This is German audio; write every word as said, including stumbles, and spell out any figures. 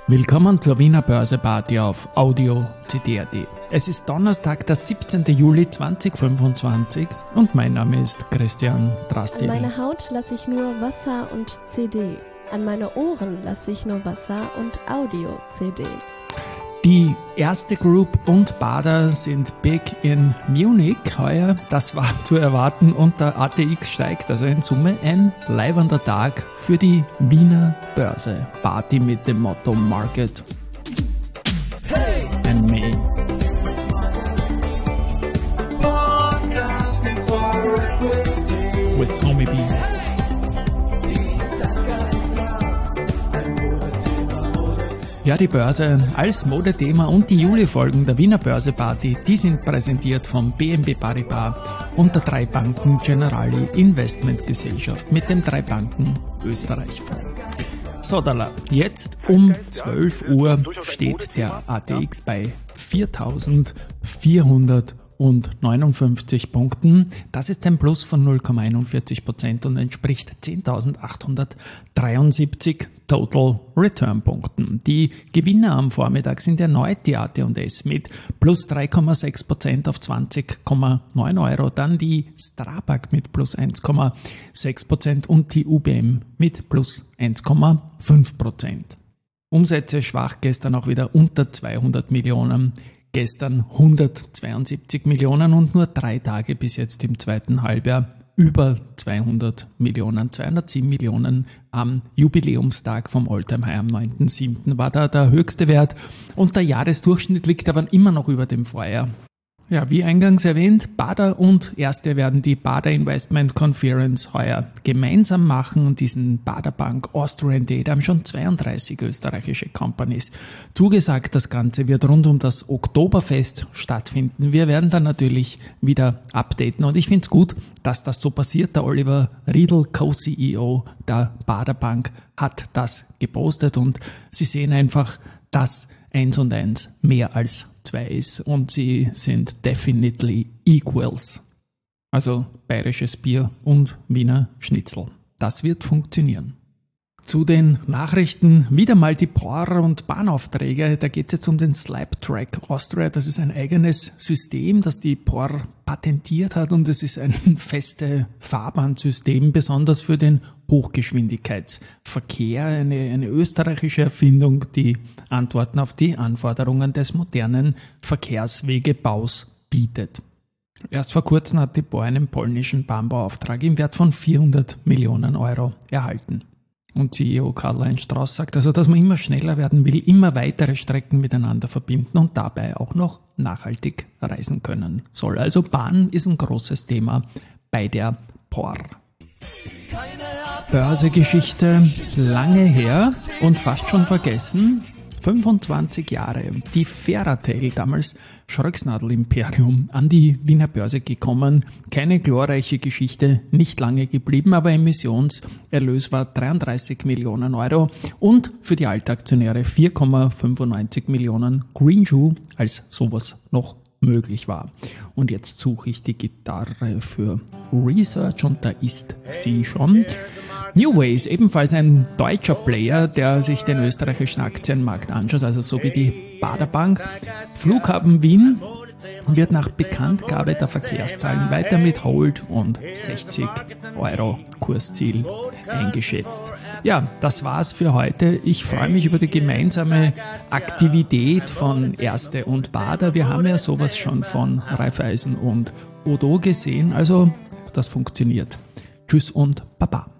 Willkommen zur Wiener Börse-Party auf Audio C D punkt A T. Es ist Donnerstag, der siebzehnten Juli zweitausendfünfundzwanzig und mein Name ist Christian Drastil. An meine Haut lasse ich nur Wasser und C D. An meine Ohren lasse ich nur Wasser und Audio-C D. Die erste Group und Bader sind big in Munich heuer. Das war zu erwarten und der A T X steigt. Also in Summe ein leibender Tag für die Wiener Börse. Party mit dem Motto Market and Me. With Homie B. Ja, die Börse als Modethema und die Juli-Folgen der Wiener Börse-Party, die sind präsentiert von B N P Paribas und der drei Banken Generali Investmentgesellschaft mit dem drei Banken Österreich-Fonds. So, Dalla, jetzt um zwölf Uhr steht der A T X bei viertausendvierhundertneunundfünfzig Punkten. Das ist ein Plus von null Komma einundvierzig Prozent und entspricht zehntausendachthundertdreiundsiebzig Total Return Punkten. Die Gewinner am Vormittag sind erneut die A T und S mit plus drei Komma sechs Prozent auf zwanzig Komma neun Euro, dann die Strabag mit plus eins Komma sechs Prozent und die U B M mit plus eins Komma fünf Prozent. Umsätze schwach, gestern auch wieder unter zweihundert Millionen. Gestern hundertzweiundsiebzig Millionen und nur drei Tage bis jetzt im zweiten Halbjahr über zweihundert Millionen, zweihundertsieben Millionen am Jubiläumstag vom Alltime High am neunten siebten war da der höchste Wert und der Jahresdurchschnitt liegt aber immer noch über dem Vorjahr. Ja, wie eingangs erwähnt, Bader und Erste werden die Bader Investment Conference heuer gemeinsam machen und diesen Bader Bank Austrian Day, da haben schon zweiunddreißig österreichische Companies zugesagt. Das Ganze wird rund um das Oktoberfest stattfinden. Wir werden dann natürlich wieder updaten und ich finde es gut, dass das so passiert. Der Oliver Riedl, Co-C E O der Bader Bank, hat das gepostet und Sie sehen einfach, dass eins und eins mehr als zwei ist und sie sind definitely equals. Also bayerisches Bier und Wiener Schnitzel. Das wird funktionieren. Zu den Nachrichten wieder mal die P O R und Bahnaufträge. Da geht es jetzt um den Slaptrack Austria. Das ist ein eigenes System, das die P O R patentiert hat und es ist ein festes Fahrbahnsystem, besonders für den Hochgeschwindigkeitsverkehr. Eine, eine österreichische Erfindung, die Antworten auf die Anforderungen des modernen Verkehrswegebaus bietet. Erst vor kurzem hat die P O R einen polnischen Bahnbauauftrag im Wert von vierhundert Millionen Euro erhalten. Und C E O Karl-Heinz Strauß sagt also, dass man immer schneller werden will, immer weitere Strecken miteinander verbinden und dabei auch noch nachhaltig reisen können soll. Also Bahn ist ein großes Thema bei der P O R. Börsegeschichte lange her und fast schon vergessen. fünfundzwanzig Jahre. Die Ferratel, damals Schröcksnadel Imperium, an die Wiener Börse gekommen. Keine glorreiche Geschichte, nicht lange geblieben, aber Emissionserlös war dreiunddreißig Millionen Euro und für die Altaktionäre vier Komma fünfundneunzig Millionen Greenshoe, als sowas noch möglich war. Und jetzt suche ich die Gitarre für Research und da ist sie schon. Newways, ebenfalls ein deutscher Player, der sich den österreichischen Aktienmarkt anschaut, also so wie die Bader Bank. Flughafen Wien wird nach Bekanntgabe der Verkehrszahlen weiter mit Hold und sechzig Euro Kursziel eingeschätzt. Ja, das war's für heute. Ich freue mich über die gemeinsame Aktivität von Erste und Bader. Wir haben ja sowas schon von Raiffeisen und Odo gesehen, also das funktioniert. Tschüss und Baba.